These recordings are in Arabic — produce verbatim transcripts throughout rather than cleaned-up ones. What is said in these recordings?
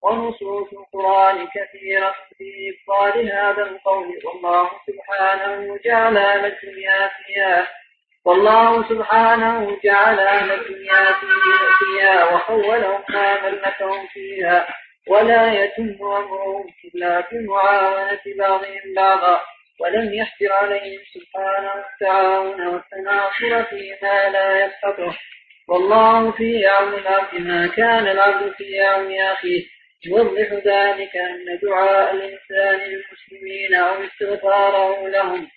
ونصوص القرآن كثيرة في إبطال هذا القول. والله سبحانه جعل أهل الدنيا فيها والله سبحانه جعل أهل الدنيا فيها وحولهم ما ملكهم فيها، ولا يتم أمرهم إلا بمعاونة بعضهم بعضا، ولم يحجر عليهم سبحانه التعاون والتناصر فيما لا يسقطه. والله في عون العبد ما كان العبد في عون أخيه. يوضح ذلك أن دعاء الإنسان للمسلمين أو استغفاره لهم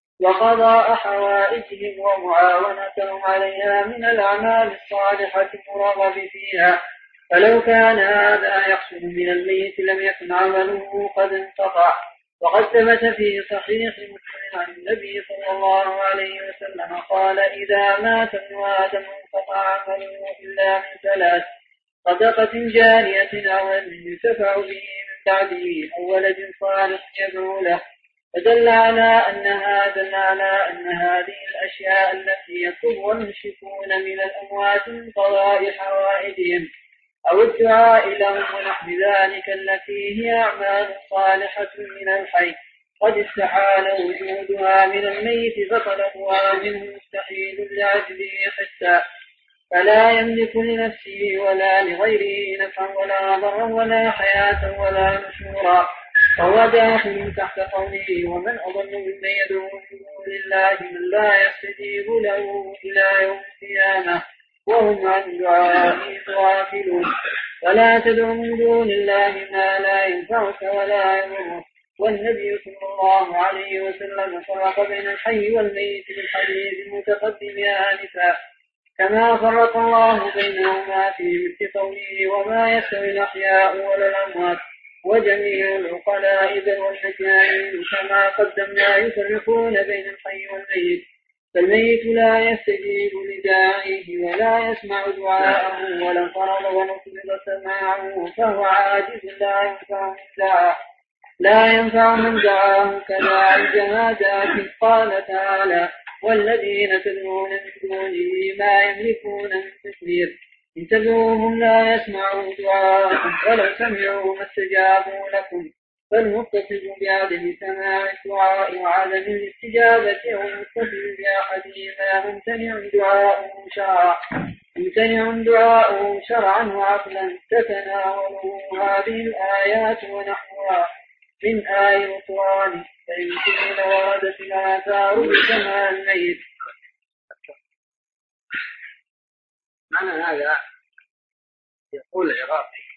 وقضاء حوائجهم ومعاونتهم عليها من الأعمال الصالحة المرغب فيها، فلو كان هذا يحصل من الميت لم يكن عمله قد انقطع. وقد ثبت في صحيح مسلم عن النبي صلى الله عليه وسلم قال: إذا مات ابن آدم انقطع عمله إلا من ثلاث: صدقة جارية أو علم ينتفع به من بعده أو ولد صالح يدعو له. فدل على أن هذا على أن هذه الأشياء التي يطلبها المشركون من الأموات من قضاء حوائجهم أو الدعاء لهم ونحو ذلك التي هي أعمال صالحة من الحي قد استحال وجودها من الميت، فطلبها منه مستحيل لعجزه حتى، فلا يملك لنفسه ولا لغيره نفعا ولا ضرا ولا حياة ولا نشورا، فهو داخل تحت قوله: ومن أضل ممن يدعو من دون الله من لا يستجيب له إلى يوم القيامة وهم عن دعائه غافلون. ولا تدع من دون الله ما لا ينفعك ولا يضرك. والنبي صلى الله عليه وسلم فرق بين الحي والميت بالحديث المتقدم آنفا، كما فرق الله بينهما في مثل قوله: وما يستوي الأحياء ولا الأموات وجميع العقلاء ذوي والمجانين، كما قدمنا يفرقون بين الحي والميت. فالميت لا يستجيب لداعيه ولا يسمع دعاءه ولا فرض ونطلب سماعه، فهو عاجز لا ينفع من دعاه لا ينفع من دعاه كداعي الجمادات. قال تعالى: والذين تدعون من دونه ما يملكون من تكبير، إن تدعوهم لا يسمعوا دعاءكم ولو سمعوا ما استجابوا لكم. فالمتصل بعدم سماع الدعاء وعدم الاستجابة أو المتصل بأحدهما ممتنع دعاءه شرعا ممتنع دعاءه شرعا وعقلا. تتناوله هذه الآيات ونحوها من آي القرآن، فيمكن وردت الآثار بسماع الميت. معنى هذا يقول العراقي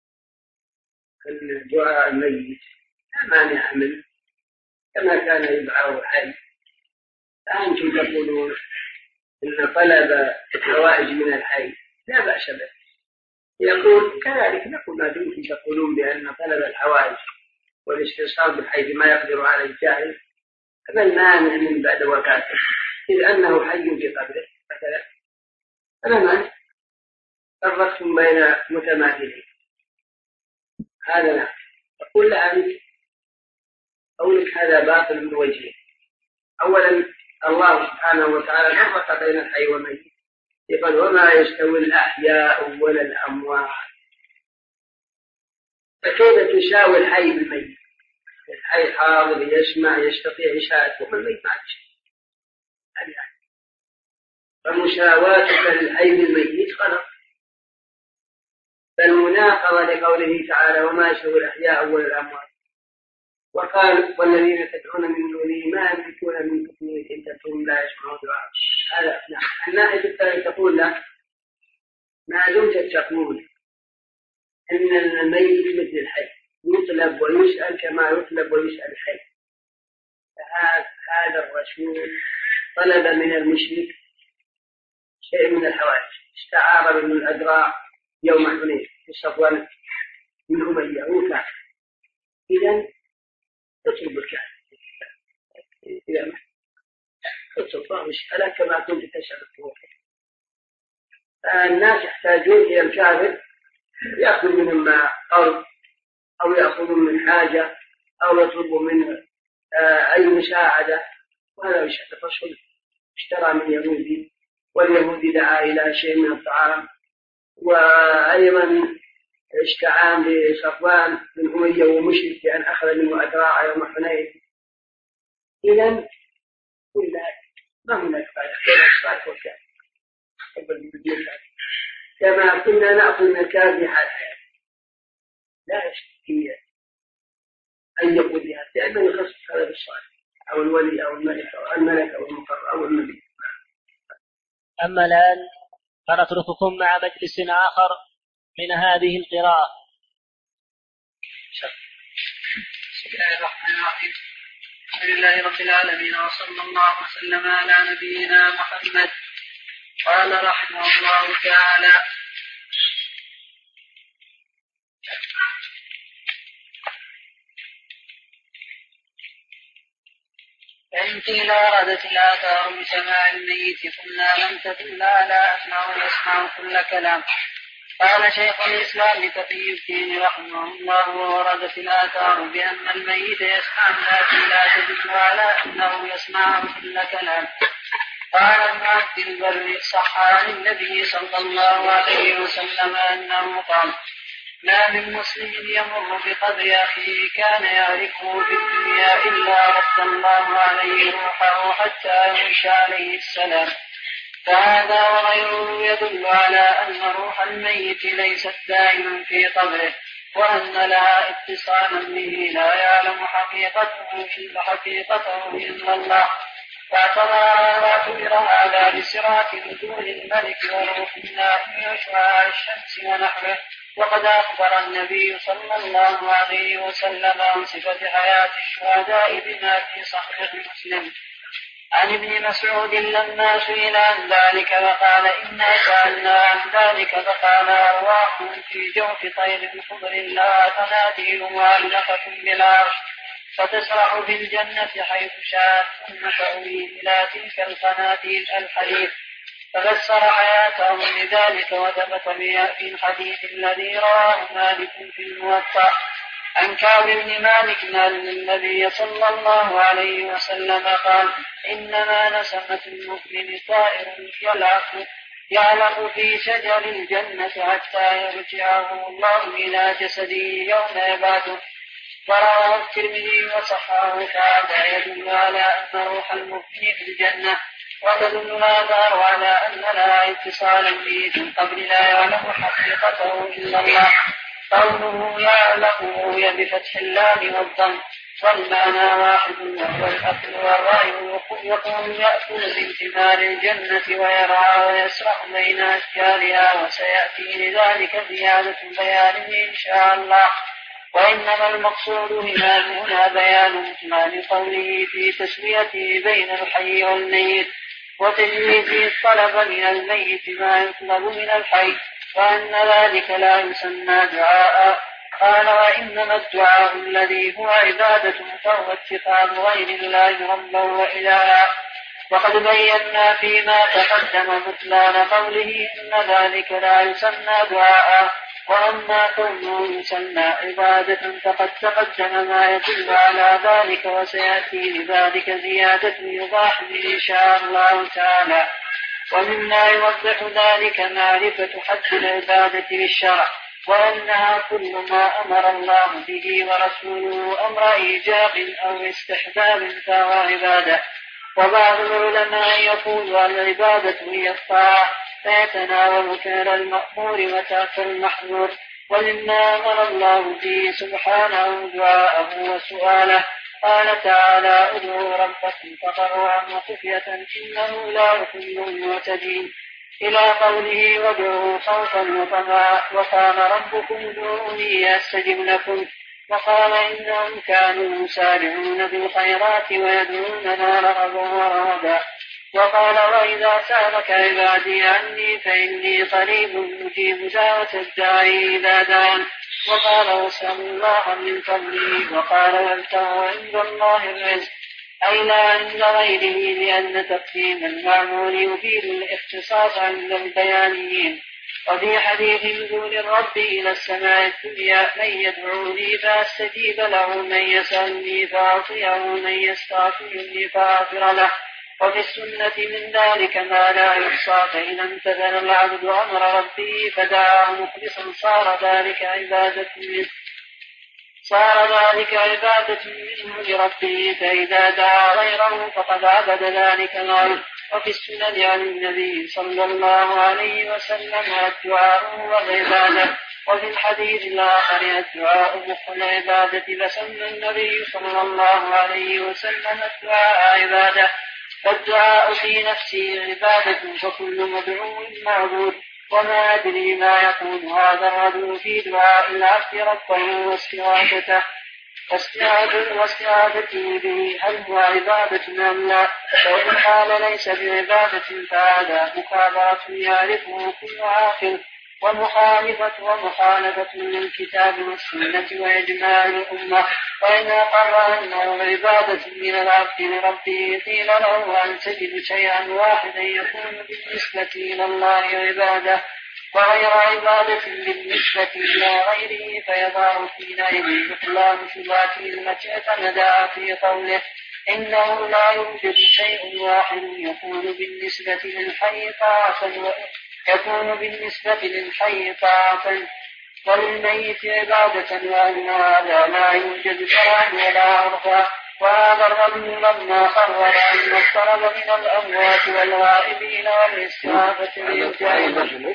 أن دعاء الميت لا مانع منه كما كان يدعى الحي، فأنتم تقولون إن طلب الحوائج من الحي لا بأس به. يقول كذلك نقول ما دمتم تقولون بأن طلب الحوائج والاستئصال بالحي بما يقدر عليه الجاهل فمن مانع من بعد وفاته إذ أنه حي في قبره مثلا، فلا مانع. فرقتم بين متماثلين، هذا لا. أقول لأنت قولك هذا باطل من وجهين. أولا الله سبحانه وتعالى فرق بين الحي والميت، يقول: وما يستوي الأحياء ولا الأموات. فكيف تساوي الحي بالميت؟ الحي حاضر يسمع يستطيع إشاعته، والميت ما يشاء. فمساواتك للحي بالميت غلط، فالمناقضة لقوله تعالى: وما يستوي الأحياء ولا الأموات. وقال: والذين تدعون من دونه ما يملكون من تثمير إن تدعون لا يسمعون دعاء. هذا نعم. الناحية الثانية تقول له: ما دمت تقول إن الميت مثل الحي يطلب ويسأل كما يطلب ويسأل الحي، فهذا الرسول طلب من المشرك شيء من الحوائج، استعار من الأدراع يوم حنين في صفوان من أمية وكعب. إذن اطلب الكعب إذا ما اطلب الله واسأله كما كنت تسأل الروح. الناس يحتاجون إلى الكافر يأخذ منهم قرض أو يأخذ من حاجة أو يطلب منه أي مساعدة، وهذا بشأن الرسول اشترى من يهودي واليهودي دعا إلى شيء من الطعام، وأيضا اشتعان لصفوان بن أمية ومشرك بأن أخذ منه أدراع يوم حنين. إذن إلا ما هناك بعد خير كما كنا نأخذ من الكافي حال حياة لا يشتكي أن يقول بها لأنه يخصص هذا بالصالح أو الولي أو الملك أو الملك أو المقرب أو النبي. أما الآن فنترككم مع مجلس آخر من هذه القراءة. بسم الله الرحمن الرحيم. الحمد لله رب العالمين وصلى الله وسلم على نبينا محمد. قال رحمه الله تعالى: فإن قيل وردت الآثار بسماع الميت قلنا لم تدل على أنه يسمع كل كلام. قال شيخ الإسلام تقي الدين رحمه الله: ووردت الآثار بأن الميت يسمع لكن لا تدل على أنه يسمع كل كلام. قال ابن عبد البر: صح عن النبي صلى الله عليه وسلم أنه قال: ما من مسلم يمر بقبر أخيه كان يعرفه في الدنيا إلا رد الله عليه روحه حتى يمشي عليه السلام. فهذا وغيره يدل على أن روح الميت ليست دائما في قبره، وأن لها اتصالا به لا يعلم حقيقته إلا حقيقته إلا الله. فاعتبر هذا بصراط نزول الملك وروح الله وشعاع الشمس ونحوه. وقد أخبر النبي صلى الله عليه وسلم عن صفة حياة الشهداء بما في صحيح مسلم عن ابن مسعود لما سئل عن ذلك فقال: إنا سألنا عن ذلك فقال: أرواحهم في جوف طير خضر لا تناديل معلقة بالعرش فتسرح في الجنة حيث شاءت ثم تأوي إلى تلك القناديل الحديث. ففسر حياتهم لذلك وثبت في الحديث الذي رواه مالك في الموطأ عن كعب بن مالك أن النبي صلى الله عليه وسلم قال: إنما نسمة المؤمن طائر يلعق يعلق في شجر الجنة حتى يرجعه الله إلى جسده يوم يبعثه. ورواه الترمذي وصححه. فهذا يدل على أن روح المؤمن في الجنة، وتدل الآثار على أن لها اتصالا به في القبر لا يعلم حقيقته إلا الله. قوله يعلمه بفتح اللام والضم والمعنى واحد، وهو الأكل والرأي. يقول يأكل من ثمار الجنة ويرعى ويسرح بين أشجارها، وسيأتي لذلك زيادة بيانه إن شاء الله. وإنما المقصود هنا بيان إكمال قوله في تسويته بين الحي والميت وتجويزه الطلب من الميت ما يطلب من الحي، وأن ذلك لا يسمى دعاء. قال: وإنما الدعاء الذي هو عبادة فهو اتخاذ غير الله ربا وإلها. وقد بينا فيما تقدم بطلان قوله إن ذلك لا يسمى دعاء. وأما كونه يسمى عبادة فقد تقدم ما يدل على ذلك، وسيأتي لذلك زيادة يضاح إن شاء الله تعالى. ومما يوضح ذلك معرفة حد العبادة بالشرع، وأنها كل ما أمر الله به ورسوله أمر إيجاب أو استحباب فهو عبادة. وبعض العلماء يقول العبادة هي الطاعة، فيتناول فعل المأمور وترك المحظور. ولما أمر الله به سبحانه دعاءه وسؤاله قال تعالى: ادعوا ربكم تضرعا وخفية إنه لا يحب المعتدين، إلى قوله: وادعوا خوفا وطمعا. وقال: ربكم ادعوني أستجب لكم. وقال: إنهم كانوا يسارعون بالخيرات ويدعوننا رغبا ورهبا. وقال: وإذا سألك عبادي عني فإني قريب مجيب دعوة الداعي إذا دعان. وقال: واسألوا الله من فضله. وقال: وابتغوا عند الله الرزق، أي لا عند غيره، لأن تقديم المعمول يفيد الاختصاص عند البيانيين. وفي حديث نزول الرب إلى السماء الدنيا: من يدعوني فأستجيب له، من يسألني فأعطيه، من يستغفرني فأغفر له. وفي السنة من ذلك ما لا يحصى، فإذا امتثل العبد أمر ربه فدعاه مخلصا صار ذلك عبادة منه صار ذلك عبادة منه لربه، فإذا دعا غيره فقد عبد ذلك الغير. وفي السنن عن النبي صلى الله عليه وسلم الدعاء هو العبادة. وفي الحديث الآخر الدعاء مخ العبادة، فسمى النبي صلى الله عليه وسلم الدعاء عبادة. فالدعاء في نفسه عبادة، فكل مدعو معبود. وما أدري ما يكون هذا الرجل في دعاء العبد ربه واستغاثته واستغاثته به، هل هو عبادة أم لا؟ فإن قال ليس بعبادة فهذا مخابرة يعرفه كل عاقل، ومخالفة ومخالفة للكتاب والسنة وإجماع الأمة. وإن أقر أنه عبادة من العبد لربه قيل له أن تجد شيئا واحدا يكون بالنسبة إلى الله عبادة وغير عبادة بالنسبة إلى غيره، فيظهر حينئذ بطلان صفاته التي اعتمدها في قوله إنه لا يوجد شيء واحد يكون بالنسبة للحي طاعة يكون بالنسبة للحي طاعة وللميت عبادة، وأن هذا لا يوجد شرعا ولا عرفا. وهذا الرجل لما قرر أن الطلب من الأموات والغائبين والاستغاثة بهم جائزة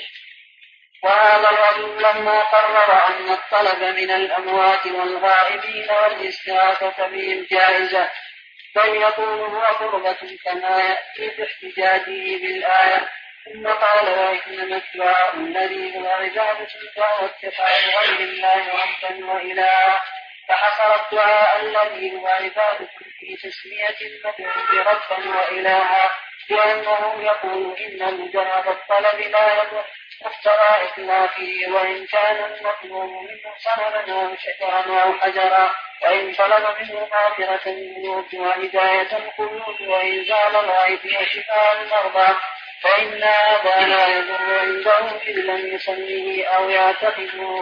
وهذا الرجل لما قرر أن الطلب من الأموات والغائبين والاستغاثة بهم جائزة، بل يقول هو قربة كما يأتي في احتجاجه بالآية. ثم قال وإنما الدعاء الذي هو عبادة فهو اتخاذ غير الله ربا وإلها، فحصر الدعاء الذي هو عبادة في تسمية المدعو ربا وإلها، لأنه يقول إن مجرد الطلب لا يضر مقتضى إطلاقه، وإن كان المطلوب منه صنما أو شجرا أو حجرا، وإن طلب منه مغفرة الذنوب وهداية القلوب وإنزال الغيث وشفاء المرضى، فإن هذا لا يضر عنده إذ لم يسميه أو يعتقده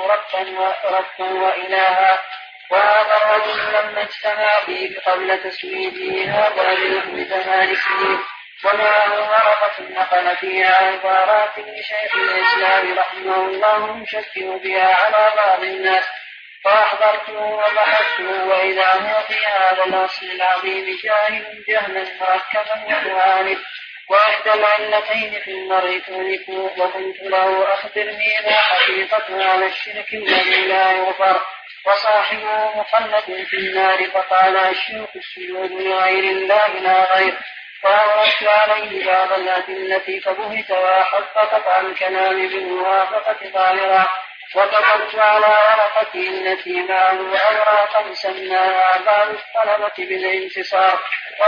ربا وإلها. وهذا الرجل لما اجتمع به قبل تسويده هذا بنحو ثمان سنين، ومعه ورقة نقل فيها عبارات لشيخ الإسلام رحمه الله يشكر بها على بعض الناس، فأحضرته وبحثته وإذا هو في هذا الأصل العظيم جاهل جهلا مركبا ومعاند، وإحدى العلتين في المرء تهلك. وقلت له أخبرني ما حقيقة على الشرك الذي لا يغفر وصاحبه مخلد في النار، فقال الشرك السجود لغير الله لا غير. فأردت عليه بعض الأدلة فبهت وأحق قطع الكلام بالموافقة ظاهرا، وكتبت على ورقته التي معه أوراقا سماها بعض الطلبة بالانتصار،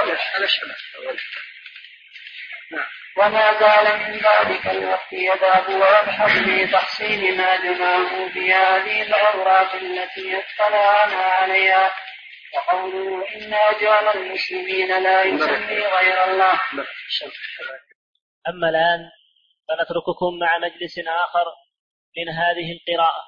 وما زال من ذلك الوقت يذهب ويبحث في تحصيل ما جمعه في هذه الأوراق التي اطلعنا عليها. وقوله إن أجال المسلمين لا يسمي غير الله. أما الآن فنترككم مع مجلس آخر من هذه القراءة.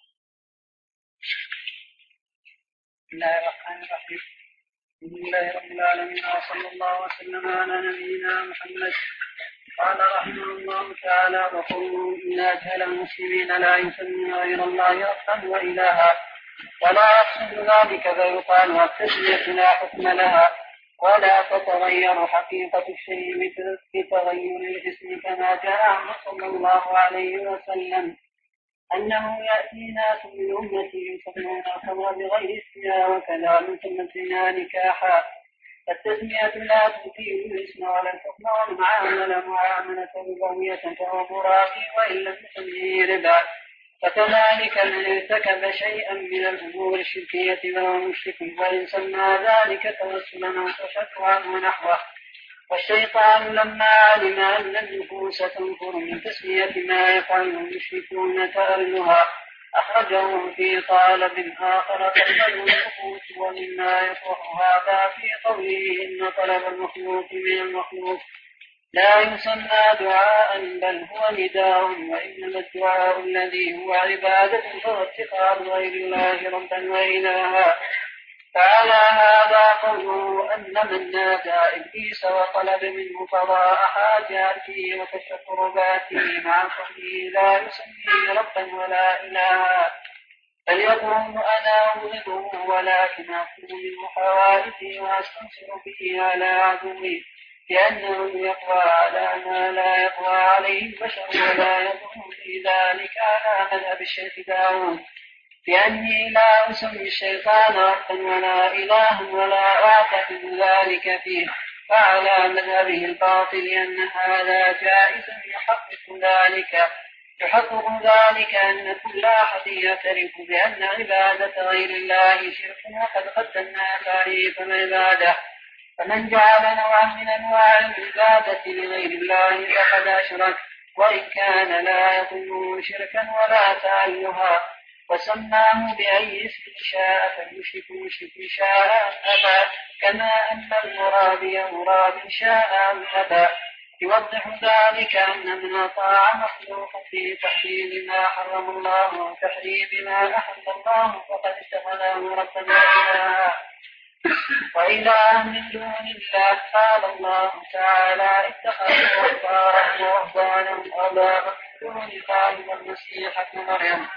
بسم الله الرحمن الرحيم. الحمد لله رب العالمين وصلى الله وسلم على نبينا محمد. قال رحمه الله تعالى وقوله إن أجهل المسلمين لا يسمي غير الله ربا وإلها، ولا يقصد ذلك فيقال التسمية لا حكم لها ولا تتغير حقيقة الشيء بتغير الاسم، كما جاء عنه صلى الله عليه وسلم أنه يأتي ناس من أمتي يسمون الخمر بغير اسمها وكذا مثلنا نكاحا، فالتسمية لا تثير الاسم ولا الحكم والمعاملة معاملة ربوية فهو مرابي وإن لم يسميه ربا. فكذلك من ارتكب شيئا من الأمور الشركية فهو مشرك، وإن سمى ذلك توسلا أو تشفعا ونحوه. والشيطان لما علم أن النفوس تنفر من تسمية ما يفعل المشركون تألها أخرجهم في طالب آخر قبله النفوس، ومما يصح هذا في قوله إن طلب المخلوق من المخلوق لا يسمى دعاء بل هو نداء، وإنما الدعاء الذي هو عبادة فهو اتخاذ غير الله ربا وإلها. فعلى هذا قوله أن من نادى إبليس وطلب منه قضاء حاجاته وكشف كرباته مع قوله لا يسميه ربا ولا إلها فليقل أنا أبغضه ولكن أقول منه حوائجي وأستنصر به على عدوي لأنه يقوى على ما لا يقوى عليه البشر ولا يضر في ذلك على مذهب الشيخ داود لأني لا أسمي الشيطان ربا ولا إله ولا أعتقد ذلك فيه فعلى مذهبه الباطل أن هذا جائز يحقق ذلك يحقق ذلك أن كل أحد يعترف بأن عبادة غير الله شرك وقد قدمنا تعريف العبادة فمن جعل نوعا من أنواع العبادة لغير الله فقد أشرك وإن كان لا يظن شركا ولا تعلها وسماه بأي اسم شاء فيشرك يشرك شاء أبا كما أن المراد مراد شاء أبا يوضح ذلك أن من أطاع مخلوق في تحليل ما حرم الله وتحريم ما أحل الله فقد اتخذه ربا وإلها وإله من دون الله قال الله تعالى اتخذوا أحبارهم ورهبانهم أربابا من دون الله والمسيح ابن مريم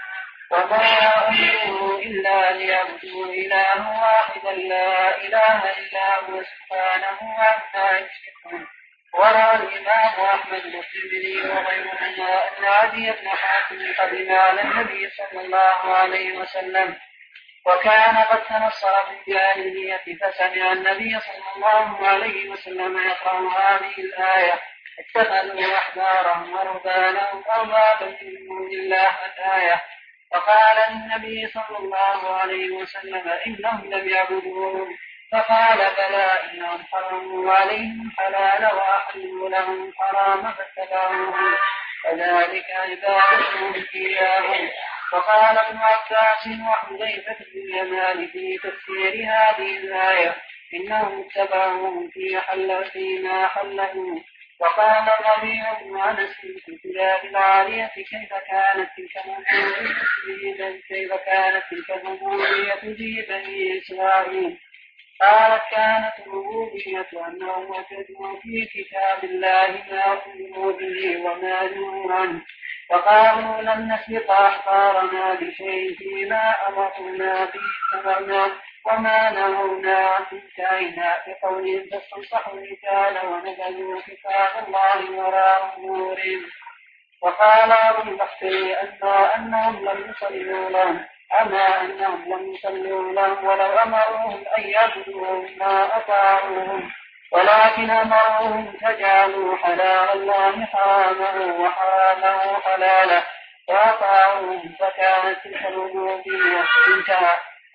وما أمروا إلا ليعبدوا إله واحدا لا إله إلا هو سبحانه عما يشركون وروى الإمام أحمد والترمذي وغيرهما أن عدي بن حاتم قدم على النبي صلى الله عليه وسلم وكان قد تنصر في الجاهلية فسمع النبي صلى الله عليه وسلم يقرأ هذه الآية اتخذوا أحبارهم ورهبانهم أربابا من دون الله الآية فقال النبي صلى الله عليه وسلم إنهم لم يعبدوهم فقال بلى إنهم حرموا عليهم حلال وأحلوا لهم حرام فاتبعوهم فذلك عبادتهم إياهم وقال ابن عباس وحذيفة بن اليمان في تفسير هذه الآية إنهم اتبعوهم في حل فيما حلوا وقال الربيع بن أنس في الكتاب العالية كيف كانت تلك الربوبية كيف كانت تلك الربوبية في بني إسرائيل قالت كانت الربوبية أنهم وجدوا في كتاب الله ما أمروا به وما نهوا عنه وقالوا لن نسبق أحبارنا بشيء فيما أمرنا به أمرنا وما نهونا عنه انتهينا بقولهم فاستنصحوا الرجال ونبذوا كتاب الله وراء ظهورهم وقال أبو البختري أنهم لم يصلوا لهم أما أنهم لم يصلوا لهم ولو أمروهم أن يعبدوهم ما أطاعوهم ولكن أمروهم فجعلوا حلال الله حرامه وحرامه حلاله وأطاعوهم فكانت تلك الربوبية انتهى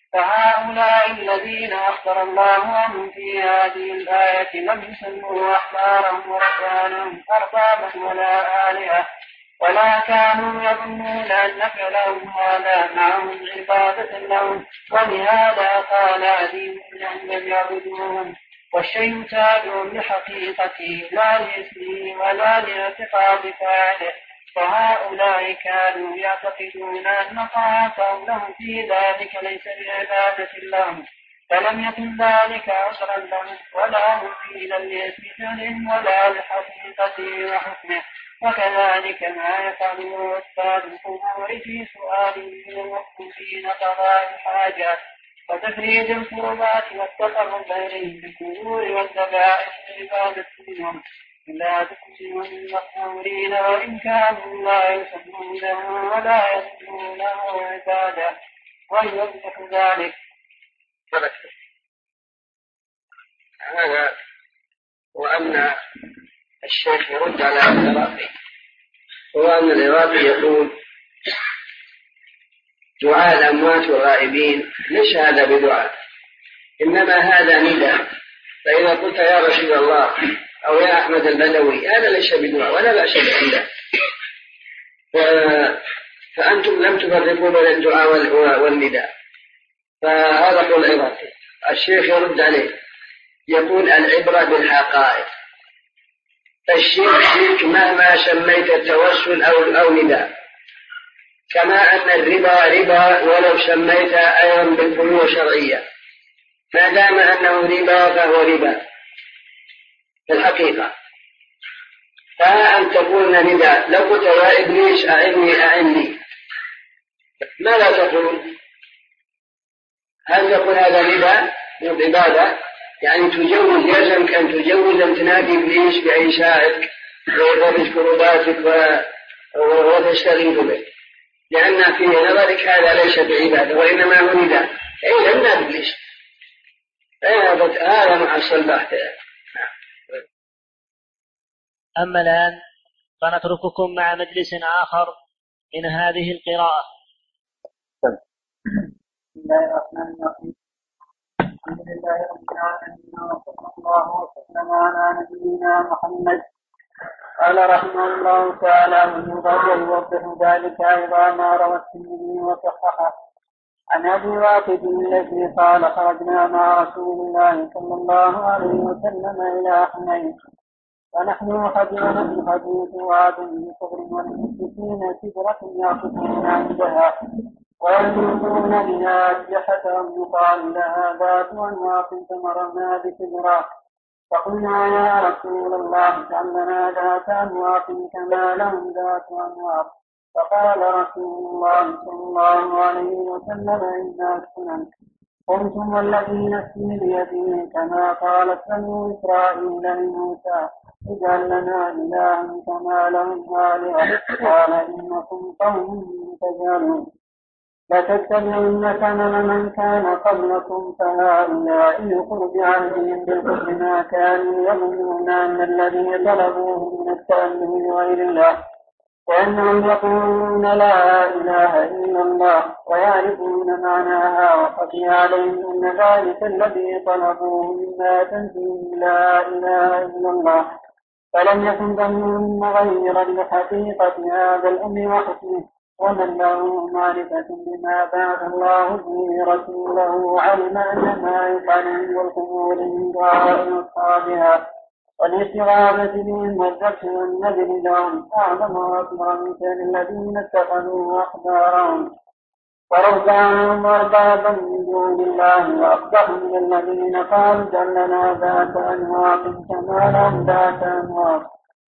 فهؤلاء الذين أخبر الله عنهم في هذه الآية لم يسموا أحبارهم ورهبانهم أربابا ولا آلهة ولا كانوا يظنون أن فعلهم هذا معهم عبادة لهم ولهذا قال عديم إنهم لم يعبدوهم والشيء تابع لحقيقته لا لاسمه ولا لاعتقاد فاعله فهؤلاء كانوا يعتقدون أن طاعتهم لهم في ذلك ليس بعبادة لهم فلم يكن ذلك عذرا لهم ولا مفيدا لاسم فعلهم ولا لحقيقته وحكمه وكذلك ما يفعله أستاذ القبور في سؤالهم للمخلوقين قضاء الحاجات وتفريج القربات والتقرب إليهم بالقبور والذبائح والعبادة منهم لا تكونوا المقبورين وإن كانوا لا يسمونه ولا يظنونه عبادة ويوضح ذلك. هذا وأن الشيخ يرد على العراقي هو أن العراقي يقول دعاء الأموات والغائبين ليس هذا بدعاء إنما هذا نداء فإذا قلت يا رسول الله أو يا أحمد البدوي هذا ليس بدعاء ولا بأس بالنداء فأنتم لم تفرقوا بين الدعاء والنداء فهذا قول العراقي. الشيخ يرد عليه يقول العبرة بالحقائق الشرك شرك مهما سميت التوسل أو أو نداء كما أن الربا ربا ولو سميت أيضا بالبيوع شرعية ما دام أنه ربا فهو ربا في الحقيقة. فأن تقول نداء لو قلت يا إبليس أعني أعني ماذا تقول؟ هل تقول هذا نداء عبادة؟ يعني تجوز، يلزمك أن تجوز أن تنادي إبليس بعيشائك ويفرج كرباتك وتشتغل به، لأن في نظرك هذا ليس بعبادة وإنما هو نداء. أي لم نادي إبليس، هذا محصل بحث. أما الآن فنترككم مع مجلس آخر من هذه القراءة. بسم الله الرحمن الرحيم. الحمد لله رب العالمين وصلى الله وسلم على نبينا محمد. قال رحمه الله تعالى والمضاد يوضح ذلك أيضا ما روى الترمذي وصححه عن أبي واقد الذي قال خرجنا مع رسول الله صلى الله عليه وسلم إلى حنين ونحن حديث الحديث وعد بصبر والمشركين سدرة يعصفون عندها ويملكون بها أسلحتهم يقال لها ذات أنواط فمرنا بسدرة. فقلنا يا رسول الله اجعل لنا ذات أنواط كما لهم ذات أنواط. فقال رسول الله صلى الله عليه وسلم إنا السنن. قلتم والذي نفسي بيده كما قالت بنو إسرائيل لموسى اجعل لنا إلها كما لهم آلهة. قال إنكم قوم تجهلون لتتبعن سنن من كان قبلكم فهؤلاء يخرج بعهدهم بالكفر ما كانوا يظنون أن الذي طلبوه من التأله لغير الله وأنهم يقولون لا إله إلا الله ويعرفون معناها وخفي عليهم أن ذلك الذي طلبوه مما تنزيه لا إله إلا الله فلم يكن ظنهم غير لحقيقة هذا الأمر وحكمه. ومن له معرفة بما بعث الله به رسوله علم أن ما يفعل والقبول من دعاء أصحابها والاستغاثة بهم والذبح والنذر لهم أعظم وأكبر من كان الذين اتخذوا أحبارهم ورهبانهم أربابا من دون الله وأقبح من الذين قالوا اجعل لنا ذات أنواط كما لهم ذات أنواط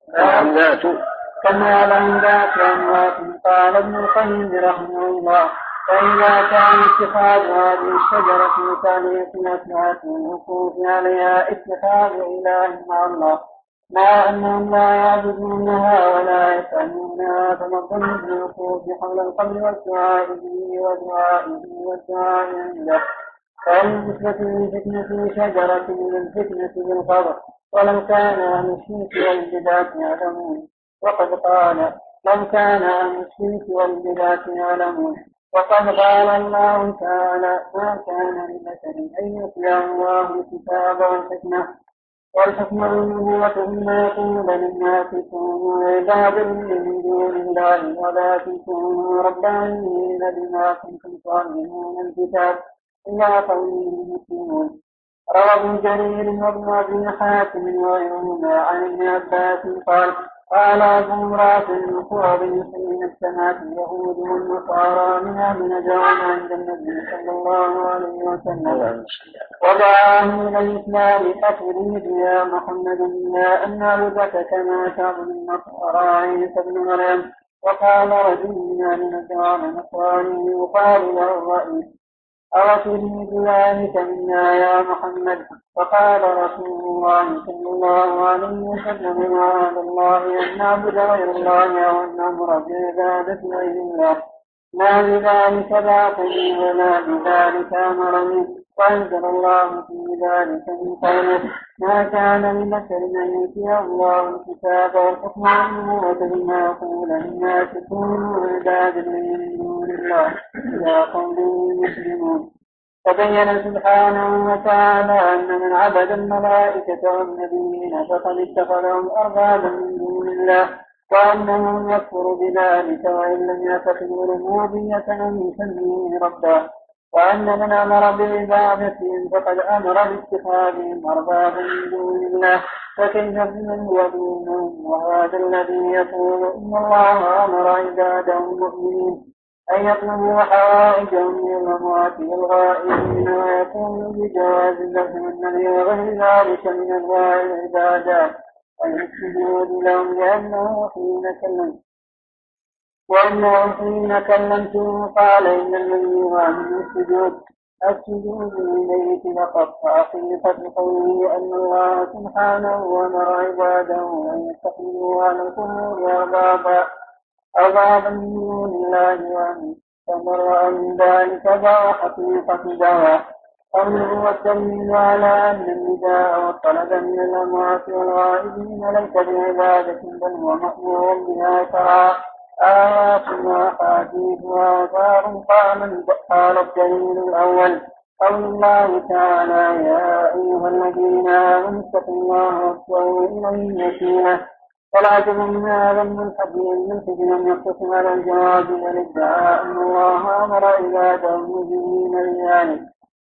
كما لهم ذات أنواط. قال ابن القيم رحمه الله فإذا كان اتخاذ هذه الشجرة ثانية الأسماء والوقوف عليها اتخاذ إله مع الله مع أنهم لا يعبدونها ولا يسألونها فمظن بالوقوف حول القبر والدعاء به ودعائه والدعاء عنده. فالنسبة للفتنة شجرة من الفتنة بالقبر ولو كان أهل الشرك والبدعة يعلمون. وقد قال لو كان أهل الشرك والبدعة يعلمون. وقد قال الله تعالى ما كان لبشر أن يؤتيه الله الكتاب والحكمة والحكم والنبوة ثم يقول للناس كونوا عبادا من دون الله ولكن كونوا ربانيين بما كنتم تعلمون الكتاب إلى قوله مسلمون. روى ابن جرير وابن أبي حاتم وغيرهما عن ابن عباس قال قال أبو رافع القرظي حين اجتمعت اليهود والنصارى من أهل نجران عند النبي صلى الله عليه وسلم ودعاهم إلى الإسلام أتريد يا محمد إلا أن نعبدك كما تعبد النصارى عيسى ابن مريم. وقال رجل من أهل نجران نصراني يقال له الرئيس أوتريد ذلك منا يا محمد؟ فقال رسول الله صلى الله عليه وسلم وعلى الله أن نعبد غير الله أو أن نأمر بعبادة غير الله ما بذلك باطل ولا بذلك أمرني. وأنزل الله في ذلك من قوله ما كان لبشر أن يؤتيه الله الكتاب والحكم والنبوة ثم يقول للناس كونوا عبادا من دون الله إلى قوله مسلمون. فبين سبحانه وتعالى أن من عبد الملائكة والنبيين فقد اتخذهم أربابا من دون الله وأنه يكفر بذلك وإن لم يعتقدوا ربوبية أن يسميه ربا وأن من أمر بعبادتهم فقد أمر باتخاذهم أربابا من دون الله فكيف بمن هو دونهم. وهذا الذي يقول إن الله أمر عباده المؤمنين أن يطلبوا حوائجهم من الأموات والغائبين ويكون بجواز لهم النبي وغير ذلك من أنواع العبادات السجود لهم لأنه حين كلم وأنه حين كلمتم قال إن الذي من السجود السجود للميت فقط فحقيقة قوله أن الله سبحانه وأمر عباده أن يتخذوا على القبور أربابا أربابا من دون الله وأن تمر من ذلك دعوى حقيقة دعوى قوله والدليل على أن النداء والطلب من الأموات والغائبين ليس بعبادة بل هو مأمور بها شرعا آيات وأحاديث وآثار قال الدليل الأول قول الله تعالى يا أيها الذين آمنوا اتقوا الله وابتغوا إليه وسيلة والعجب من هذا المنحدر المنحدر لم يقتصر على الجواب والادعاء أن الله أمر عباده المجرمين بذلك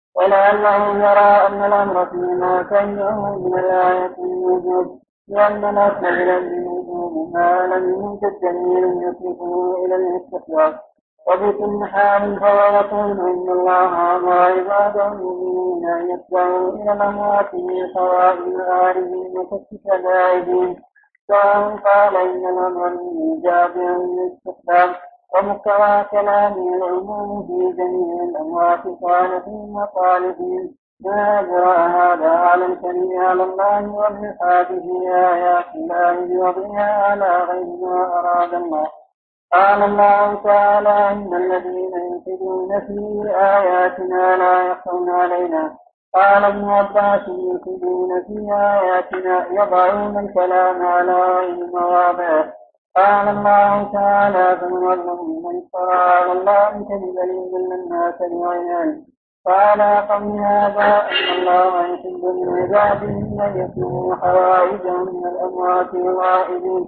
ولعله يرى أن الأمر فيما كانه من الآية الوجود لأن الأصل إلى الوجود ما لم يوجد دليل يصرفه إلى الاستحباب وبكل حال فهو يقول إن الله أمر عباده المؤمنين أن يتبعوا إلى الأموات من خوائم العارفين وكشف العائدين سواء قال إن الأمر الإيجاب أو الاستحباب ومقتضى كلامه العموم في جميع الأموات قال في مطالبهم ما أجرى هذا على الكريم على الله والمحاد في آيات الله بوضعها على غير ما أراد الله قال الله تعالى إن الذين ينفذون في آياتنا لا يخفون علينا قال ابن عباس ينفذون في آياتنا يضعون الكلام على غير مواضعه قال الله تعالى فمن أظلم من افترى على الله كذبا ليضل الناس بغير قال قبل هذا أن الله يحب من عباده أن يكونوا حوائجهم من الأموات والغائبين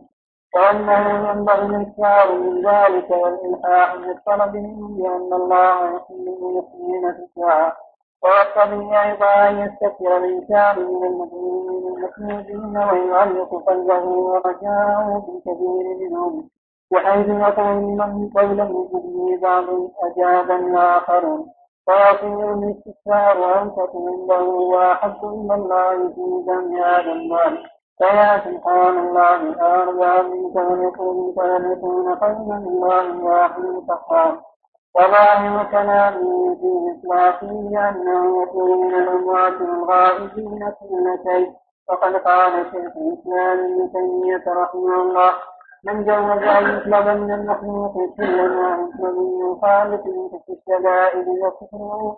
وأنه ينبغي الإكثار من ذلك والإلحاح بالطلب منهم لأن الله يحب المسلمين في الدعاء ويقتضي أيضا أن يستكثر الإنسان من المسلمين المسلمين ويعلق قلبه ورجاءه بالكثير منهم بحيث يقول من قولا به بعض أجابا الآخرون فيصير الاستكثار أنفق عنده وأحب إلى الله في جميع هذا المال فيا سبحان الله أرجع منك ويكون فيكون خيرا الله واحد القهار وظاهر كلامه في إطلاقه أنه يكون من الأموات الغائبين كل شيء وقد قال شيخ الإسلام ابن تيمية رحمه الله من جوز أن يطلب من المخلوق كل ما يطلب من خالق في الشدائد وكفره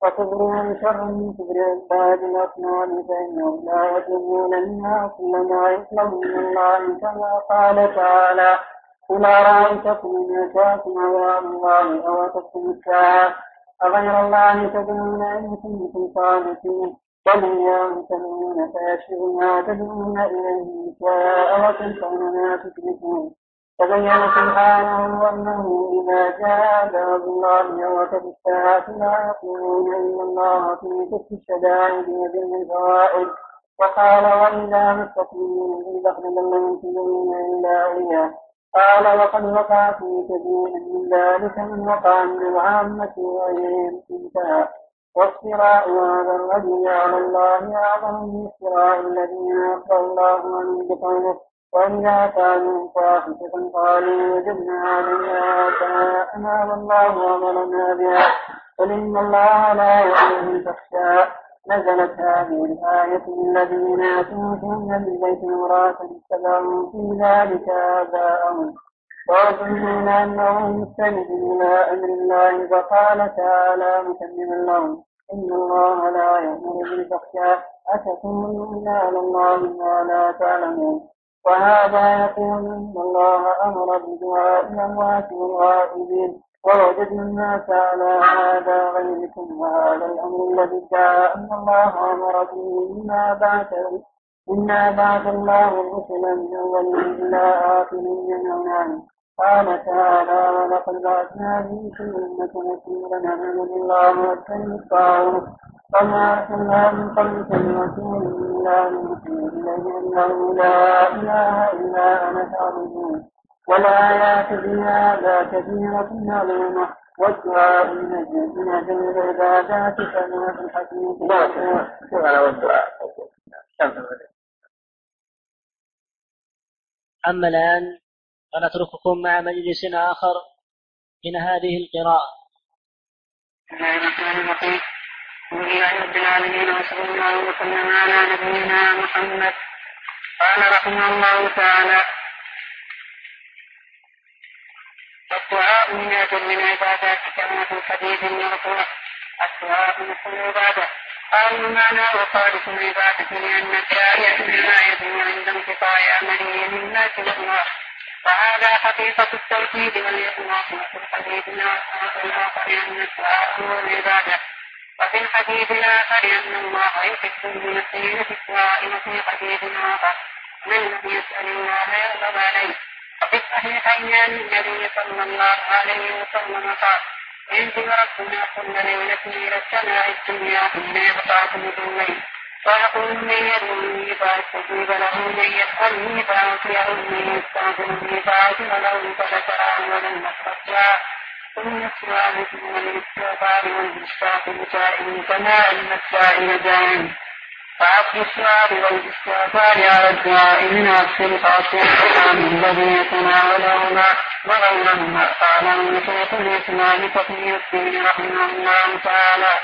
وكفره شر من كفر عباد الأصنام فإنهم لا يطلبون منها كل ما يطلب من الله كما قال تعالى قل أرأيتكم إن أتاكم عذاب الله أو أتتكم الساعة أغير الله تدعون إن كنتم صادقين بل إياه تدعون فيكشف ما تدعون إليه إن شاء وتنسون ما تشركون تبين سبحانه أنه إذا جاء عذاب الله أو أتت الساعة لا يقولون إلا الله في كشف الشدائد وذل الفوائد وقال وإذا مستقيمين في بحر لم تدعون إلا إياه قال وقد وقع في كثير من ذلك من وقع من العامة وغيرهم انتهى وافتراء هذا الرجل على الله أعظم من افتراء الذين أخبر الله عنه بقوله وإذا كانوا فاحشة قالوا وجدنا عليها آباءنا والله أمرنا بها قل إن الله لا يأمر بالفحشاء نزلت هذه الآية للذين يأتون من بيت امرأة اتبعوا في ذلك آباءهم ويظنون أنهم مستندون إلى أمر الله فقال تعالى مكملا لهم إن الله لا يأمر بالفحشاء أتقولون على الله ما لا تعلمون وهذا يقول إن الله أمر بدعاء الأموات والغائبين ووجدنا الناس على هذا غيركم وهذا الأمر الذي ادعى أن الله أمر به مما بعث إنا بعث الله الرسل من أولهم إلى آخرهم ينهون قال تعالى ولقد بعثنا في كل أمة رسولا أن اعبدوا الله واجتنبوا الطاغوت وما أرسلنا من قبلك من رسول إلا نوحي إليه أنه لا إله إلا أنا فاعبدون والآيات في هذا كثيرة معلومة والدعاء من أجل العبادات كما في الحديث. أما الآن فنترككم مع مجلس آخر من هذه القراءة. بسم الله الرحمن الرحيم. الحمد لله رب العالمين وصلى الله وسلم على نبينا محمد. قال رحمه الله تعالى: الدعاء من أجل العبادات كما في الحديث المرفوع. الدعاء مثل العبادة. قال المعنى وخالص العبادة لأن الداعي إنما يدعو عند انقطاع عمله من الناس والله، وهذا حقيقة التوحيد والإخلاص. في الحديث الآخر أن الدعاء هو العبادة، وفي الحديث الآخر أن الله يحب المسلمين في الدعاء، وفي حديث آخر من لم يسأل الله يغضب عليه. وفي الصحيحين عن النبي صلى الله عليه وسلم قال: ينزل ربنا كل ليلة إلى السماء الدنيا حين يبقى ثلث الليل ويقول: من يدعوني فأستجيب له، من يسألني فأعطيه، من يستغفرني فأغفر له. فذكر أولا الدعاء ثم السؤال ثم الاستغفار والإشفاق بسائل كما أن السائل داعٍ. فعطف السؤال والاستغفار على الدعاء من عطف الخاص والعام الذي يتناولهما وغيرهما. قال شيخ الإسلام تقي الدين رحمه الله تعالى: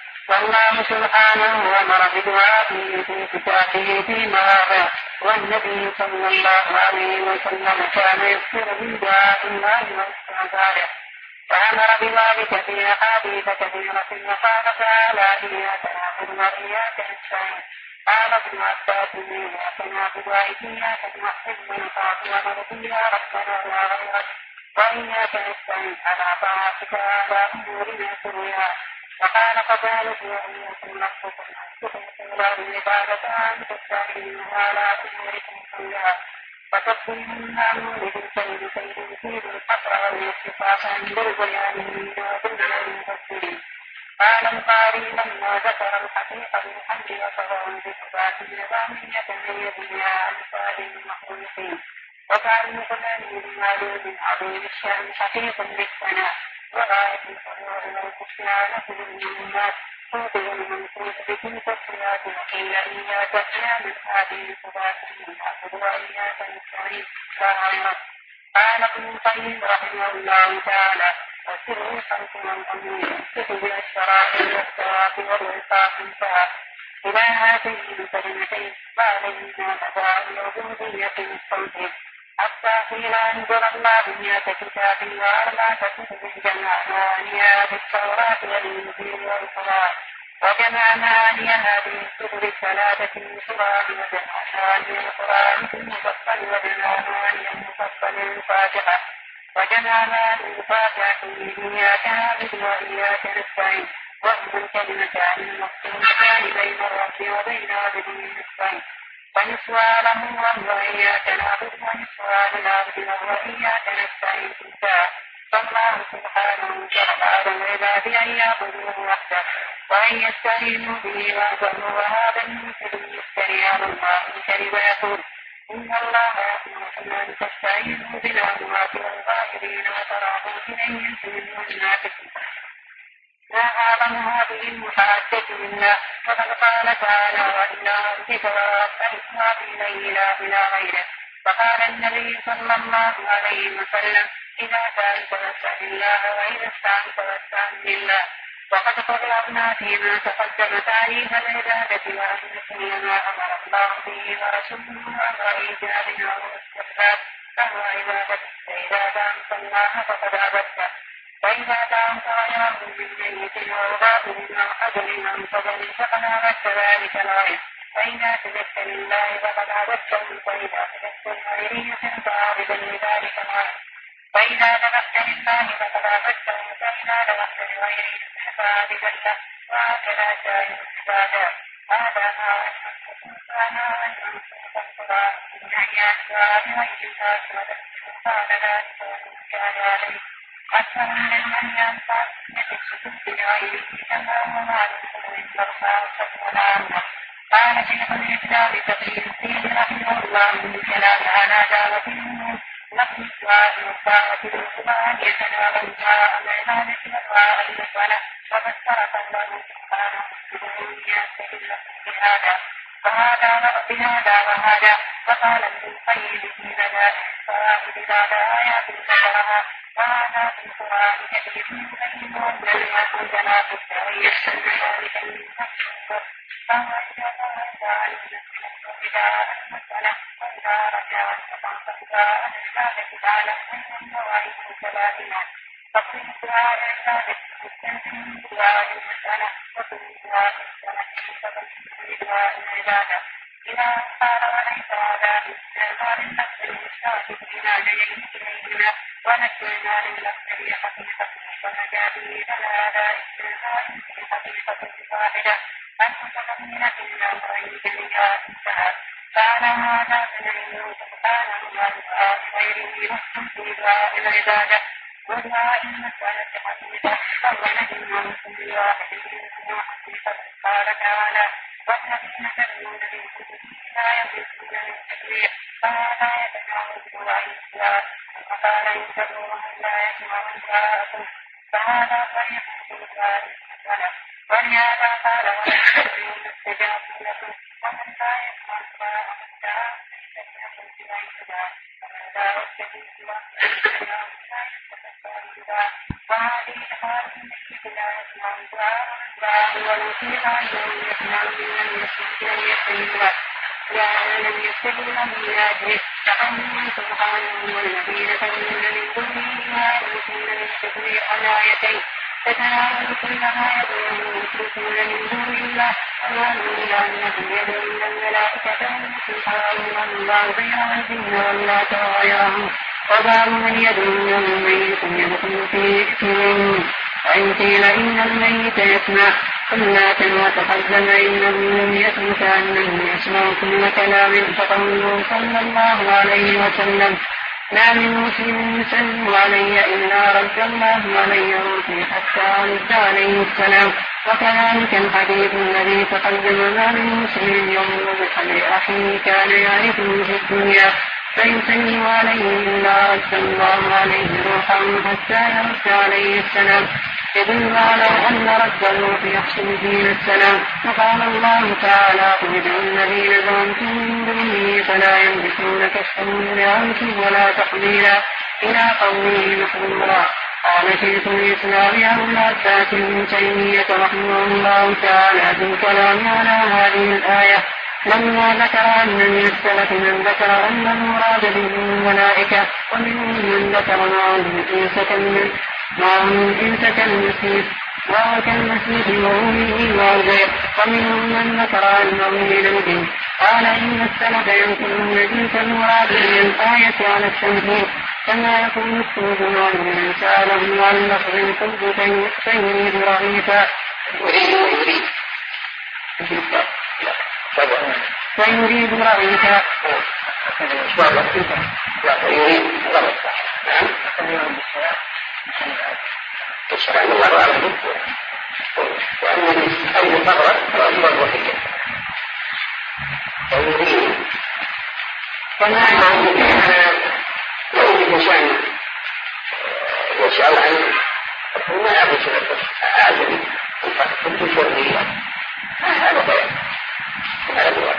والله سبحانه أمر بدعائه في كتابه في مواضع، والنبي صلى الله عليه وسلم كان يكثر من دعاء الله واستغفاره، فأمر بذلك في أحاديث كثيرة. وقال تعالى: إياك نعبد وإياك نستعين. قال ابن عباس: إياك نعبد وإياك نوحد ونخاف ونرجو يا ربنا لا غيرك، وإياك نستعين على طاعتك وعلى أمورنا كلها. وقال قتادة: وإياكم نحفظ أنفسكم والعبادة أن تستعينوا على أموركم كلها، وتقديم المعمول بالكيد كيد يفيد الحصر والاختصاص عند البيان من المفسرين. قال القاري: لما ذكر الحقيقة بالحمد وصفه بصفات نظامية يتميز عن سائر المخلوقين، وكان المقدم بمعلوم عظيم الشأن حقيق بالثناء وغاية الحضور والاستعانة بالمهمات توقظ المنصوص بتلك الصفات. وقيل: إياك نعبد هذه الصفات نعبد وإياك نستعين لا غيرك. قال ابن القيم رحمه الله تعالى: وسر الخلق والأمور يمسك بالشرائع والثواب والوفاق انتهى إلى هاتين الكلمتين وعليهما مدار العبودية التوحيد، حتى قيل: أنزل الله مئة كتاب وأربعة كتب جمع معانيها بالتوراة والإنجيل والقرآن، وجمع معاني هذه الكتب الثلاثة الكبار، وجمع معاني القرآن في المفصل، وجمع معاني المفصل الفاتحة، وجمع معاني الفاتحة إياك نعبد وإياك نستعين، وهم الكلمتان المقسومتان بين الرب وبين عبده نستعين، ونسوى له وهو إياك نعبد ونسوى للعبد وهو إياك نستعين. انتهى. فالله سبحانه وتعالى على العباد أن يعبدوه وحده وأن يستعينوا به وحده، وهذا المنكر يفتري على الله الكذب ويقول: إن الله يأمركم أن تستعينوا بالأموات والغافلين وتراهم إليه منهم النافقين. ما أعظم هذه المحادة منا، وقد قال تعالى: وإلى ربك فارغب إليه لا إلى غيره. فقال النبي صلى الله عليه وسلم: إذا سألت فاسأل الله، وإذا استعنت فاستعن بالله. وقد قررنا فيما تقدم تعريف العبادة، وأن كل ما أمر الله به ورسوله أمر إيجابنا واستحباب فهو عبادة. فإذا دعمت الله فقد عبدته، وإذا دعمت غيره من ميت أو غافل أو حجر أو فضل فقد عبدت ذلك الغير. فإذا سجدت لله فقد عبدته، وإذا سجدت لغيره صرت عابدا لذلك الغير. فإذا ذبحت لله فقد عبدته، فإذا ذبحت لغيره صرت عابدا له. وهكذا سائر العبادات. هذا ما كان أن القرآن من أيام لغير الله قال ذلك وكان عليه أكثر من الأيام فأسنة السكوت لغيره كما هو معلوم من مرفع والعامة. قال شيخ الإسلام تقي الدين رحمه الله من كلام على دعوة النور: لفظ الدعاء والطاعة بالقرآن يتناول دعاء العبادة ودعاء المسألة وقد صرف الله سبحانه بالأولياء بهذا وهذا بهذا وهذا وقال ابن القيم في بدائع الفوائد بعد آيات ذكرها وهذا في القرآن كثير يبين أن الذي لا بد أن يستمع ذلك المستقبل فهو إذا تولى عن بدعاء المسألة وإذا رجع فقد دعاء العبادة على أن الفوائد ثلاثة فكل دعاء العبادة يستلزم من دعاء المسألة وكل دعاء المسألة يستلزم دعاء العبادة إذا قال وليس هذا باستعمال اللفظ المشترك بين يديه إليهما ونكرنا لللفظ بحقيقة ونجاته على هذا استعمال في حقيقة واحدة المتضمنة للأمرين جميعا انتهى فعلى هذا فنعلم سبحانه ودعاء غيره يحكم في دعاء العبادة ودعاء المسألة حقيقة فهو نهي عن كل واحد منهما حقيقة قال تعالى والذين تدعون من دونه لا يملكون للتكبير فهذا يتناول الدعاء وقال إن تدعوهم لا يسمعون دعاءكم فهذا طريق الدعاء المسألة ولهذا قال ولا تدعون استجاب لكم ومن لا يسمع دعاءكم دعاء فليستجب إليه دعاء فهذا والسبيل وهذه حال المشرك لا يسمع دعاء الدعاء والوكيل عنهم يسمع من المشرك لم يستجب لا لم يستجب من أجله فأنه سبحانه والذين تدعون من دونه لا يملكون للتكبير على آيتين تتناول كل ما يدعون المشركون من دون الله ويعلمون أنهم يدعون الملائكة والمسيحين والله غير الجن واللات وغيرهم وبعض من يدعون الميت يدخل في اسمهم وإن قيل إن الميت يسمع قلنا كما تقدم إنه لم يكن كأنه يسمع كل كلام فقوله صلى الله عليه وسلم ما من مسلم يسلم علي إلا رد الله علي روحي حتى أرد عليه السلام وكذلك الحديث الذي تقدم ما من مسلم يوم لأخيه كان يعرفه في الدنيا فيسلم عليه إلا رد الله عليه روحه حتى يرد عليه السلام يدل على أن رد الروح يحصل دين السلام وقال الله تعالى قل ادعوا الذين زعمتم من دونه فلا يملكون كشفا لعنكم ولا تحويلا إلى قوله محظورا قال شيخ الإسلام أبو العباس ابن تيمية رحمه الله تعالى بالكلام على هذه الآية لما ذكر أن من السلف من ذكر أن المراد به الملائكة ومنهم من ذكر معهم الإنس كالمسيح معهم الإنس كالمسيح وهو كالمسيح وأمه وعزير ومنهم من ذكر أنه من الجن قال إن السلف ينقلون تلك المراد من الآية على التنزيل كما يكون السود من سألهم عن لفظ القلب فيريد رغيفا فيريد رغيفا سبحان الله وعلى وأن أي مرة فأمر وحية فيريد فما لو الإنسان يسأل عن ما يعرف أعجب كنت شرعية هذا بيان هذا الوقت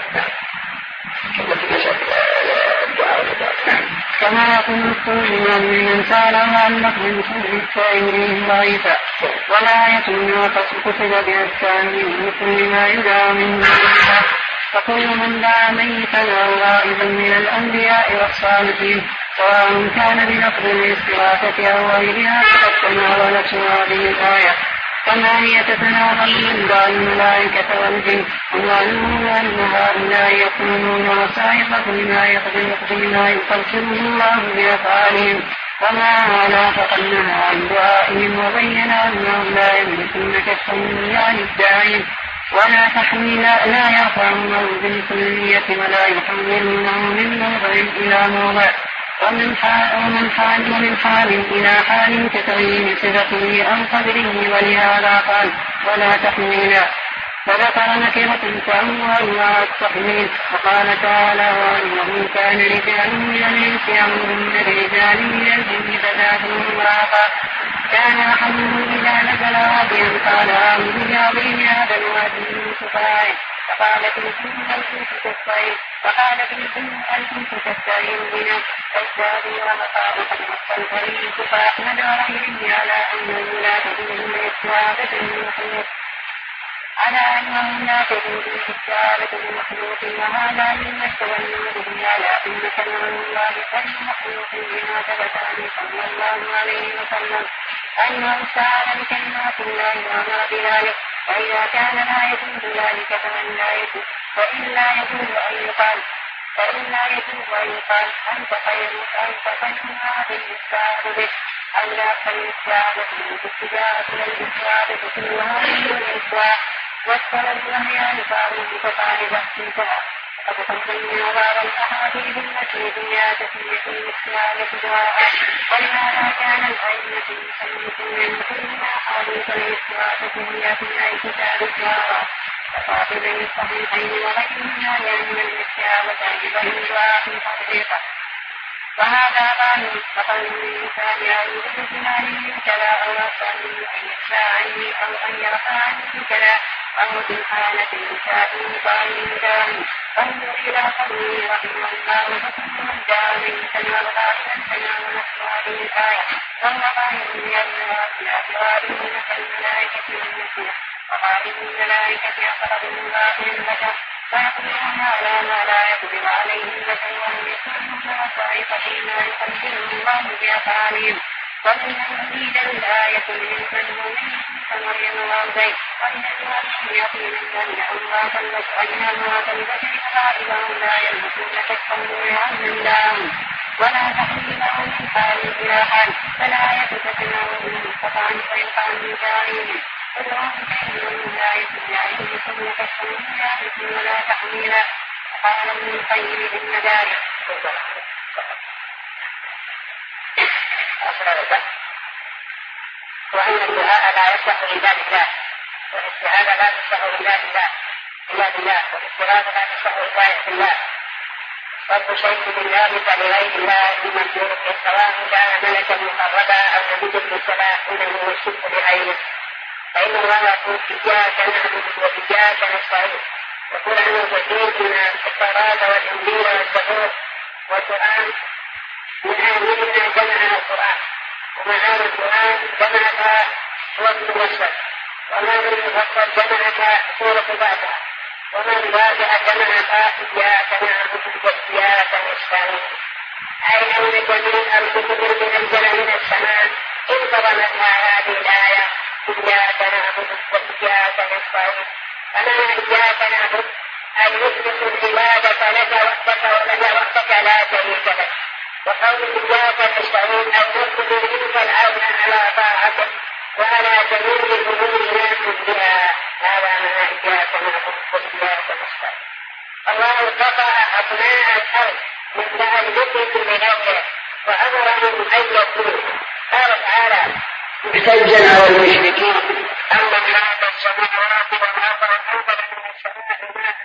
كما يقول الكل من سأله عن لفظ الكل فيريه ضعيفا ولا يكون كتب بأسامي لكل ما يدعى من دونها فكل من دعا ميتا أو غائبا من الأنبياء والصالحين سواء كان بلفظ الاستغاثة أو غيرها فقد تناولت هذه الآية كما هي تتناول من دعاء الملائكة والجن ومعلوم أن هؤلاء يكونون وسائق بما يقضي يقدره الله بأفعالهم وما على فقد نهى عن دعائهم وبين أنهم لا يملكون كشفا عن الداعين ولا تحويل لا يرفعونه بالكلية ولا يحولونه من موضع إلى موضع ومن حال ومن حال ومن حال إلى حال كتغيير صفته أو قدره ولهذا قال ولا تحويلا وذكر نكرة فهو الله الصحيح. وقال تعالى وأنه كان رجال من الإنس يأمرون برجال من الجن فزادوهم رهقا. كان أحدهم إذا نزل واديا قال آمن بعظيم هذا الوادي من شفاعه فقالت الجن هل كنت تستعين فقالت الجن هل كنت تستعين بنا فازدادوا رهقا وقد الفريق فأحمد عليهم على أنه لا تجوز الاستعاذة بالمخلوق على أنه لا تجوز الاستعاذة بالمخلوق وهذا مما استدلوا به على أن كلام الله غير مخلوق بما ثبت عنه صلى الله عليه وسلم أنه استعاذ بكلمات الله وأمر بذلك. وإذا كان لا يجوز ذلك فمن لا يجوز وإلا يجوز أن يقال فإلا يجوز أن يقال أنت خير أنت خير هذه الاستعاذة به أو لا خير الاستعاذة بالاستجابة للاستعاذة كلها من الإسواء والسلام وهي يفعل بفعل بحث انتهى. وقد قدمنا بعض الأحاديث التي فيها تسمية الاستعاذة دعاء ولهذا كان الأئمة المسلمون ينقلون أحاديث الاستعاذة هي في أي كتاب الدعاء فقال بين الصحيحين وغيرهما لأن الاستعاذة أيضا دعاء في حقيقة. وهذا قال فقال الإنسان أعوذ بجلاله كذا أو أسأله أن يخشى عني أو أن يرفع عني كذا أو في حالة الإنسان قائل داعي انظر إلى قوله رحمه الله فكل من دعا من سمع غائبا سمع نفس هذه الآية وهو قائل بأنها في أسرارهم كالملائكة والنسية وقائل الملائكة أقرب من باطل البشر فيقولون على ما لا يقدر عليه البشر وهم يكونون وصائق فيما يقدرهم الله بأفعالهم. ومن يريد الآية من ومن فمريم وعزيز وإن يقول من الله فلت أينما فالبشر غائبهم لا يلبسون كالصمم عن الله ولا تحمل لهم من حال إلى حال فلا يتسكنون من قطعا فيقع من تعليم ولهم كيدهم لا يلبسون كالصمم يعرفون ولا تحميل. قال ابن القيم في المدارك وأن الدعاء لا يصلح إلا بالله والاستعاذة لا تصلح إلا بالله إلا بالله والاستعاذة لا تصلح إلا بالله صرف شيء بالله فلغير الله بمخلوق سواء كان ملكا مقربا أو نبيا بالسماء إنه هو الشرك بعينه. فإن الله يقول إياك نعبد وإياك نستعين يقول عنه كثير من التوراة والإنجيل والزبور والقرآن من آمنها جمعها القرآن ومعاني القرآن جمعها سورة الموسط وما من المفصل جمعها سورة بعدها وما الواجهة جمعها إياك نعبد وإياك نستعين أي أن جميع الكتب المنزلة من السماء انتظمتها هذه الآية إياك نعبد وإياك نستعين. فمعنى إياك نعبد أن نثبت العبادة لك وحدك ولك وحدك لا شريك لك وقول إياك نستعين أن نطلب منك العون على طاعتك وعلى جميع الأمور نعبد بها. هذا معنى إياك نعبد وإياك نستعين. الله قطع أبناء الأرض من تعلقه لغيره وأمرهم أن يكونوا قال تعالى محتجا على المشركين أما خلق السماوات والأرض وأنزل من السماء ماء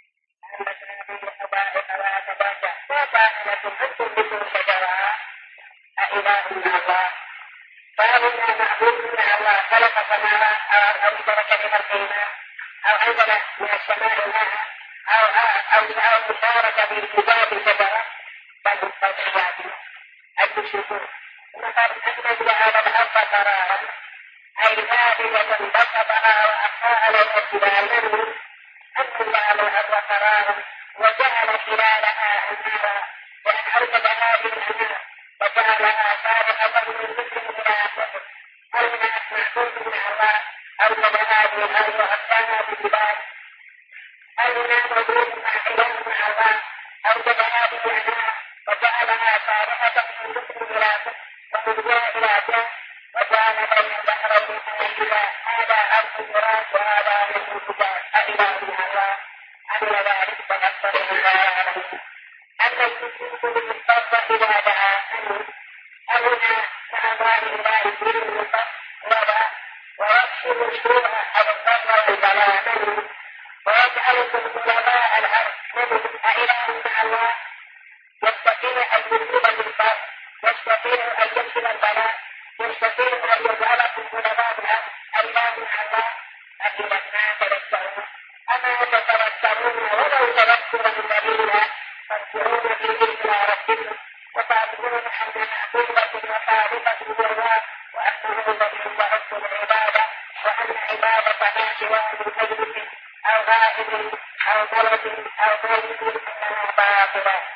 وكان لكم أنتم بكم شجرها أإله من الله فأبنا معبود من الله خلق السماوات أو أنزل كلمتهما أو أنزل من السماء ماء أو أو أو شارك بالإيجاد شجرة بل بالعبادة المشركون. وقد أنزل على الأرض قرارا أي ثابتة بسطها وأقال الجبال منه أنزل على الأرض قرارا وجعل خلالها أنهارا وأن أوجد هذه الأنهار وجعلها سابقة من ذكر إلى آخره. الماء معبود مع الله أوجد هذه الأرض وأبقاها بالجبال. الماء موجود مع إله مع الله أوجد هذه الأنهار وجعلها سابقة من ذكر إلى آخره ومن جاء إلى جاء وجعل بين البحرين سبيلا هذا أرض الفرات وهذا أرض الجبال أإله مع الله عمل ذلك فأكثر الله يعلمون. أما المشرك بالمضطر إذا دعا عنه أهنا مع الله الله دين المضطر ويكشف الشبهة أو الضر والبلاء منه أسألكم علماء الأرض منهم أإله مع الله يستطيع أن يجيب بالفرق، يستطيع أن يكسب البلاء، يستطيع أن يجعلكم علماء الأرض أإله مع الله أفلا تذكرون. أما تتذكرون ولو تذكر الذين تذكرون به إلى ربكم وتعلمون أن معبودة وخالقة بالله وأنه الذي يعد العبادة وأن عبادة ما سواه من ميت أو غائب أو ولد أو ميت أنها باطلة.